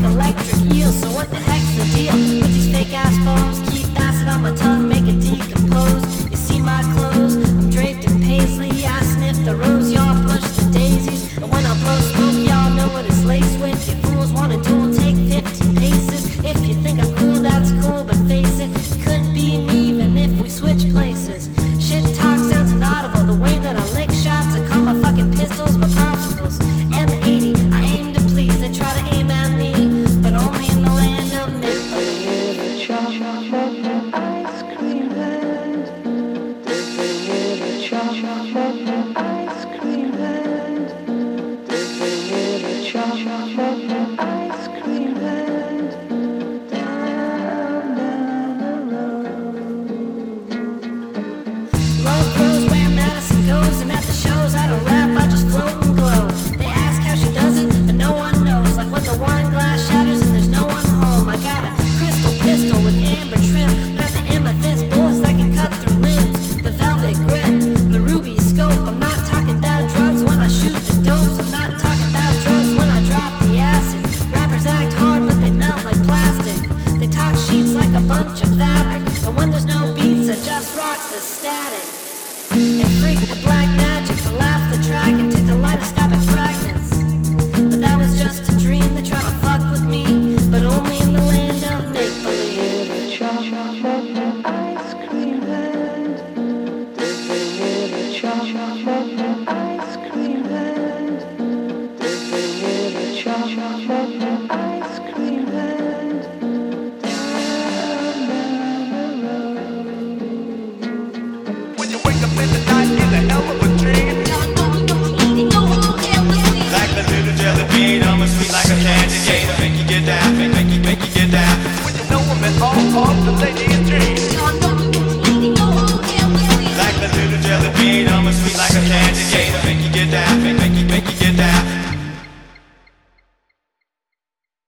electric eel. So what the heck's the deal with these fake ass phones? Keep acid on my tongue, make it decompose. You see my clothes, I'm draped in paisley. I sniff the rose, y'all push the daisies. And when I blow smoke, y'all know what it's laced with. You fools wanna duel, take 15 paces. If you think I'm cool, that's cool, but face it, couldn't be me even if we switch places. Shit talk sounds inaudible, the way that I lick shots. I call my fucking pistols my popsicles. M80, I aim to please, they try to aim at me, but only in the land of make-believe. Ice cream land, living in a chocolate ice cream land, living in a chocolate ice cream land, down the road. Love grows where Madison goes, and at the shows I don't rap, I just float and glow. They ask how she does it, but no one knows. Like when the wine glass shatters and there's no one home. I got a crystal pistol with amber trim, got the amethyst bullets that can cut through limbs, the velvet grip, the ruby scope. I'm not talking about drugs when I shoot the dopes. I'm not talking about drugs when I drop the acid. Rappers act hard but they melt like plastic. They talk sheets like a bunch of fabric, and when there's no beats I just rock the static. And freak the black magic to laugh the track into kaleidoscopic fragments. But that was just a dream, they try to fuck with me, but only in the land of make-believe. Chocolate ice cream land, living in a chocolate ice cream land, living in a chocolate ice cream land, down the road. When you wake up in the night in a hell of a dream, like the little jelly bean, I'm sweet like a candy cane. Make you get down, make you get down. When you know I'm at all the lady's dream, like the little jelly bean, I'm sweet like a candy cane. Make you get down.